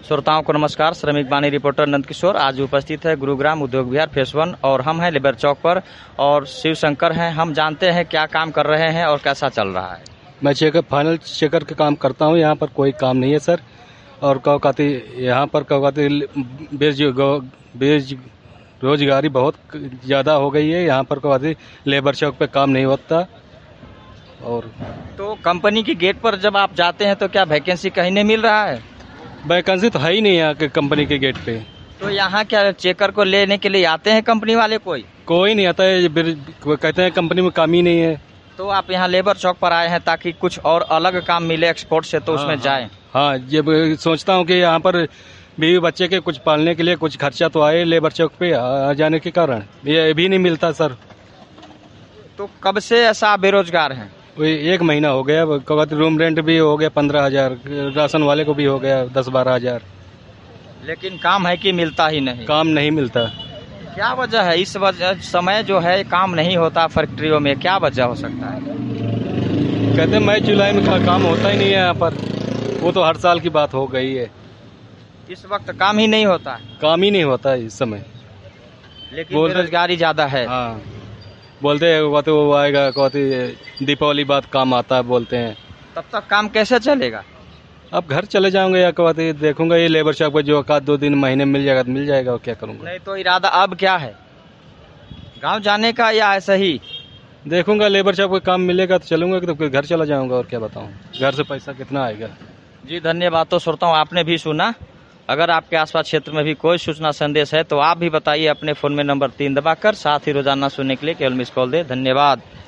श्रोताओं को नमस्कार। श्रमिक बानी रिपोर्टर नंद किशोर आज उपस्थित है गुरुग्राम उद्योग विहार फेस 1 और हम हैं लेबर चौक पर और शिव शंकर हैं। हम जानते हैं क्या काम कर रहे हैं और कैसा चल रहा है। मैं फाइनल चेकर का काम करता हूँ। यहाँ पर कोई काम नहीं है सर। और कहती यहाँ पर बेरोजगारी बहुत ज़्यादा हो गई है। यहाँ पर कहती लेबर चौक पे काम नहीं होता। और तो कंपनी की गेट पर जब आप जाते हैं तो क्या वैकेंसी कहीं नहीं मिल रहा है? वैकेंसी तो है ही नहीं यहाँ के कंपनी के गेट पे। तो यहाँ क्या चेकर को लेने के लिए आते हैं कंपनी वाले? कोई नहीं आता है। कहते हैं कंपनी में काम ही नहीं है। तो आप यहाँ लेबर चौक पर आए हैं ताकि कुछ और अलग काम मिले एक्सपोर्ट से, तो उसमें जाएं। हाँ, ये सोचता हूँ कि यहाँ पर बीवी बच्चे के कुछ पालने के लिए कुछ खर्चा तो आए लेबर चौक पे आ जाने के कारण ये भी नहीं मिलता सर। तो कब से ऐसा बेरोजगार हैं? वही 1 महीना हो गया। रूम रेंट भी हो गया 15,000, राशन वाले को भी हो गया 10-12 हज़ार। लेकिन काम है कि मिलता ही नहीं? काम नहीं मिलता। क्या वजह है? इस समय जो है काम नहीं होता फैक्ट्रियों में, क्या वजह हो सकता है? कहते हैं मई जुलाई में काम होता ही नहीं है यहाँ पर। वो तो हर साल की बात हो गई है। इस वक्त काम ही नहीं होता? काम ही नहीं होता है इस समय। लेकिन बेरोजगारी ज्यादा है। हाँ, बोलते हैं वो आएगा, कहते दीपावली बाद काम आता है बोलते हैं। तब तक काम कैसे चलेगा? अब घर चले जाऊंगे या कहते देखूंगा ये लेबर शॉप पर जो 1-2 दिन महीने मिल जाएगा तो मिल जाएगा। और क्या करूंगा? नहीं तो इरादा अब क्या है, गांव जाने का या ऐसा ही? देखूंगा लेबर शॉप का काम मिलेगा तो चलूंगा, तो फिर घर चला जाऊंगा। और क्या बताऊं, घर से पैसा कितना आएगा। जी धन्यवाद। तो श्रोताओं, आपने भी सुना। अगर आपके आसपास क्षेत्र में भी कोई सूचना संदेश है तो आप भी बताइए अपने फोन में नंबर 3 दबाकर। साथ ही रोजाना सुनने के लिए केवल मिस कॉल दे। धन्यवाद।